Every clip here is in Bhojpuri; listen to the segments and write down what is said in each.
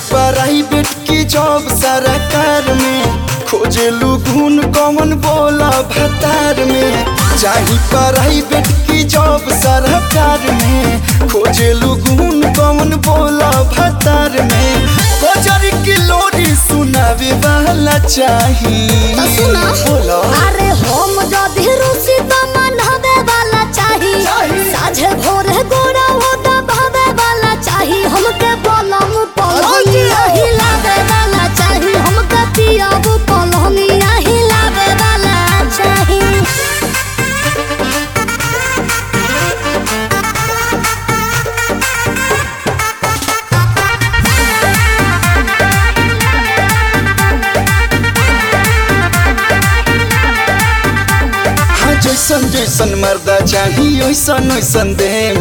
प्राइवेट की जॉब सरकार में खोजेलू गुण कौन बोला भतार में। चाही प्राइवेट की जॉब सरकार में खोजेलू गुण कौन बोला भतार में। कोजर की लोरी सुनावे वाला चाही। तो सुना बोला अरे हम जदी रुसी त मनहबे वाला चाही। साझे भोरे गोरा हो दबावे वाला चाही। हमके पलम पलमिया हिलावे वाला चाही। हमके पियाब पलमिया हिलावे वाला चाही। जैसन जैसन मर्दा चाही ओइसन ओइसन देम।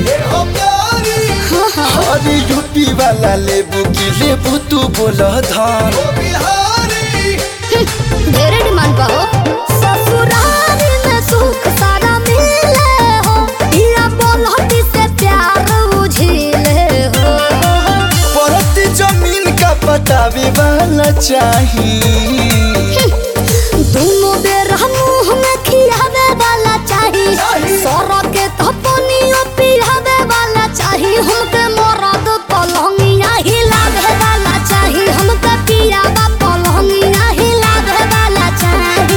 अरे यूपी वाला लेबू की लेबू तू बोल धान। ढेरे डिमांड बा हो। ससुरारी में सुख सारा मिले हो। पिया बोलहटी से प्यार बुझिले हो। परती जमीन का पटावे वाला चाही। दोनों बेर मुंह में खियावे वाला चाही। सौरा के थपनियो पियावे वाला चाही। हमके मरद पलंगिया हिलावे वाला चाही। हमके पियावा पलंगिया हिलावे वाला चाही।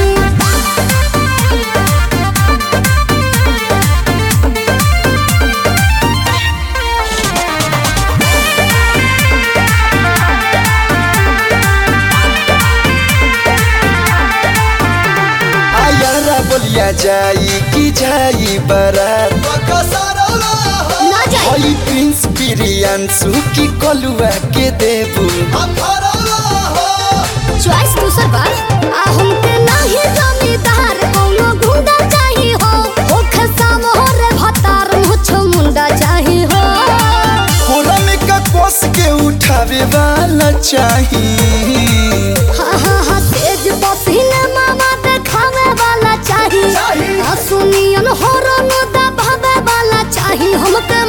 आयारा बोलिया जाई कि जाई बारात। ना जाई हई प्रिंस बिरियांसु की कलुआ के देबू। चॉइस दूसर बार आ हमके नाही जमींदार कोनो गुंडा चाही हो। ओखे सामोरे भतार मुछ मुंडा चाही हो। कोला में का कोस के उठावे वाला चाही। हाँ हाँ हाँ तेज पसीने मामा देखावे वाला चाही। सुनियन हॉर्न दबावे वाला चाही। हमके